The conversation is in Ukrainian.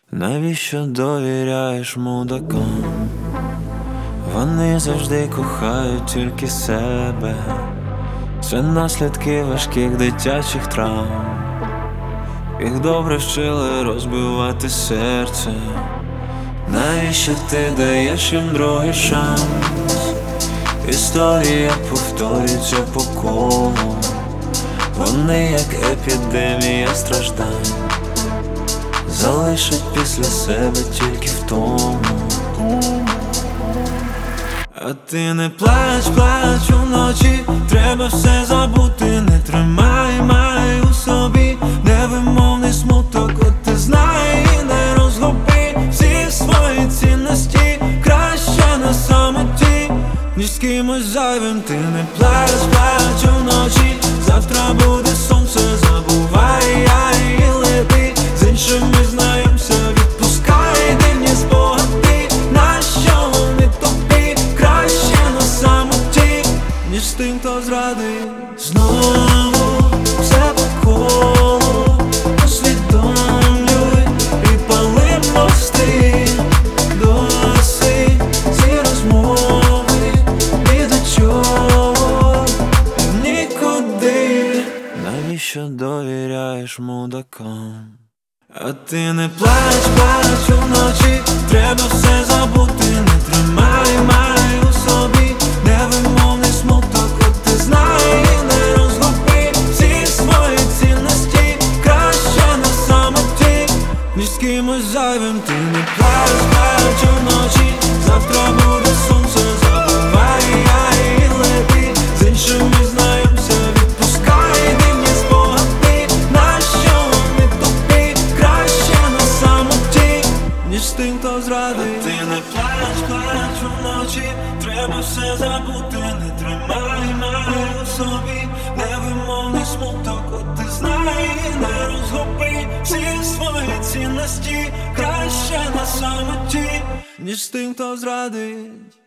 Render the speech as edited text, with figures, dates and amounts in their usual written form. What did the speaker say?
Навіщо довіряєш мудакам? Вони завжди кохають тільки себе. Це наслідки важких дитячих травм. Їх добре вчили розбивати серце. Навіщо ти даєш їм другий шанс? Історія повторюється по колу. Вони як епідемія страждань, залишать після себе тільки втому. А ти не плач, плач уночі, треба все забути. Не тримай, май у собі невимовний смуток. От ти знай і не розгуби всі свої цінності. Краще на самоті, ніж з кимось зайвим. Ти не плач, плач уночі, завтра буде сонце, забувай, і лети з іншими знайомся. Відпускай дивні спогади, нащо вони тобі? Краще на самоті, ніж з тим, хто зрадив. Знову все по колу, усвідомлюй і пали мости. Досить ці розмови ні до чого, нікуди. Навіщо довіряєш мудакам? А ти не плач, плач уночі, треба все забути. Не тримай, май у собі невимовний смуток. От ти знай і не розгуби всі свої цінності. Краще на самоті, ніж з кимось зайвим. Ти не плач, плач уночі, завтра буде сонце, забувай, і лети з іншими знайомся. Відпускай дивні спогади, нащо вони тобі? Краще на самоті, ніж з тим, хто зрадив. А ти не плач, плач уночі, треба все забути. Не тримай, май у собі невимовний смуток. От ти знай і не розгуби всі свої цінності. Краще на самоті, ніж з тим, хто зрадить.